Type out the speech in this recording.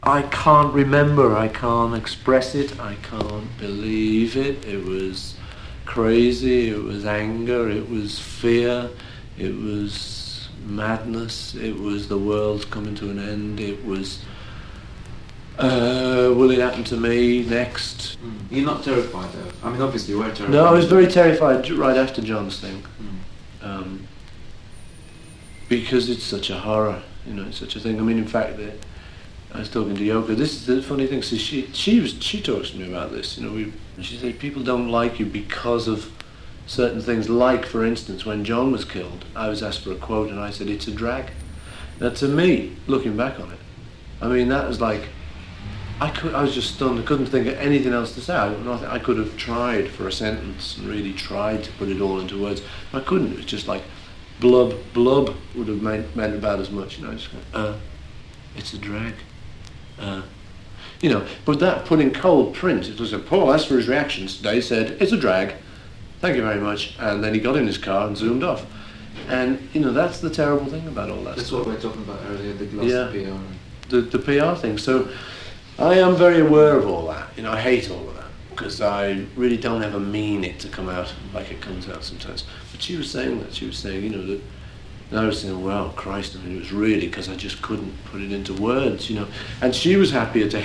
I can't remember, I can't express it, I can't believe it. It was crazy, it was anger, it was fear, it was madness, it was the world coming to an end, it was will it happen to me next? You're not terrified though? I mean, obviously you were terrified. No, I was very terrified right after John's thing. Because it's such a horror, you know, it's such a thing. I mean, in fact, I was talking to Yoko. This is the funny thing. So she talks to me about this. You know, she said people don't like you because of certain things. Like, for instance, when John was killed, I was asked for a quote, and I said it's a drag. Now, to me, looking back on it, I mean, that was like I was just stunned. I couldn't think of anything else to say. I could have tried for a sentence and really tried to put it all into words. I couldn't. It was just like blub would have meant about as much. You know, just go, it's a drag. You know, but that put in cold print, it was Paul, as for his reactions today, said, it's a drag, thank you very much, and then he got in his car and zoomed off. And, you know, that's the terrible thing about all that That's stuff. what we were talking about earlier, the gloss PR. The PR thing. So I am very aware of all that. You know, I hate all of that, because I really don't ever mean it to come out like it comes out sometimes. But she was saying that, she was saying, you know, that, and I was saying, well, Christ, I mean, it was really because I just couldn't put it into words, you know. And she was happier to